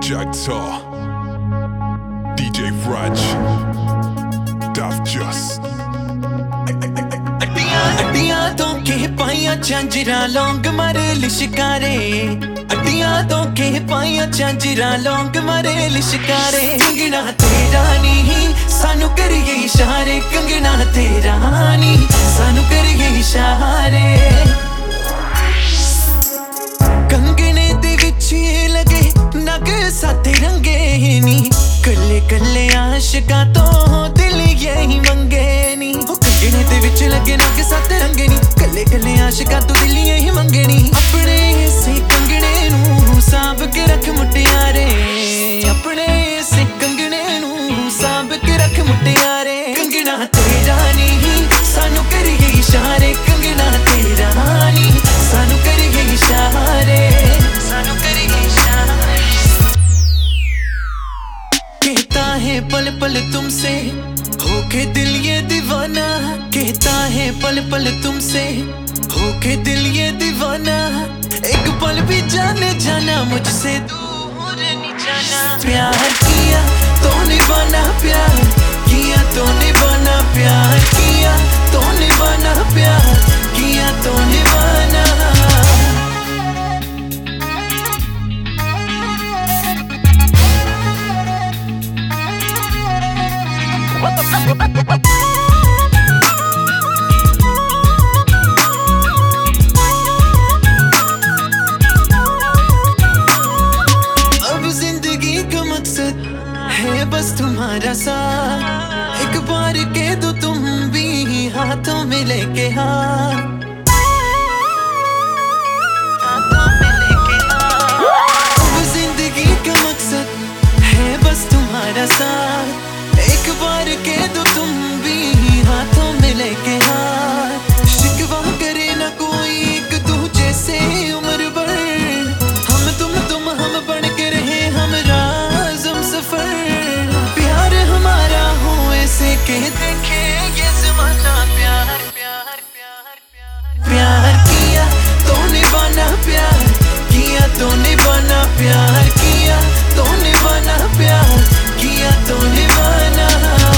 Jagtar, DJ Raj, Daft Just अड्डियां तो के पाइया झांजरा लौंग मारे लिशकारे अड्डियां तो के पाइया झांजरा लौंग मारे लिशकारे कंगना तेरा नी सानू करिए इशारे कंगना तेरा नी सानू करिए इशारे कंगने दे विच लगे नग साथे रंगे नी कल्ले कल्ले आशिकां तो दिल यही मंगे नी कंगने दे विच लगे नग साथे रंगे नी कल्ले कल्ले आशिकां तो दिल यही मंगे नी अपने से कंगने नू सांभ के रख मुटियारे अपने से कंगने नू सांभ के रख मुटियारे कंगना तेरा नी सानू करिए इशारे कंगना तेरा नी सानू करिए इशारे सानू करिए इशारे कहता है पल पल तुमसे होके दिल ये दीवाना कहता है पल पल तुमसे होके दिल ये दीवाना एक पल भी जाने जाना मुझसे दूर नहीं जाना प्यार किया तो निभाना प्यार किया तो निभाना प्यार किया तो निभाना प्यार किया तो निभाना अब जिंदगी का मकसद है बस तुम्हारा साथ एक बार कह दो तुम भी हाथों में लेके हाथ अब जिंदगी का मकसद है बस तुम्हारा साथ एक बार कह दो तुम भी हाथों में लेके हाथ शिकवा करे ना कोई एक दूजे से उम्र भर हम बन के रहे हमरा आज़म सफर प्यार हमारा हो ऐसे कह देखे ये ज़माना प्यार प्यार प्यार प्यार प्यार किया तो निभाना प्यार किया तो निभाना प्यार किया तो निभाना प्यार किया तो निभाना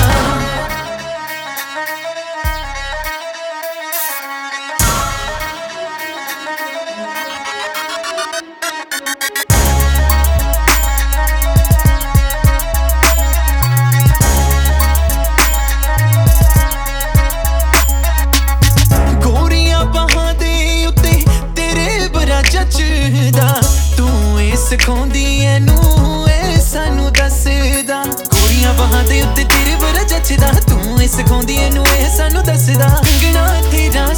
सिखाउंदी एनू ए सानू दसदा गोरियां बाहां दे उत्ते तेरे बड़ा जचदा तू ए सिखाउंदी एनू ए सानू दसदा कंगना तेरा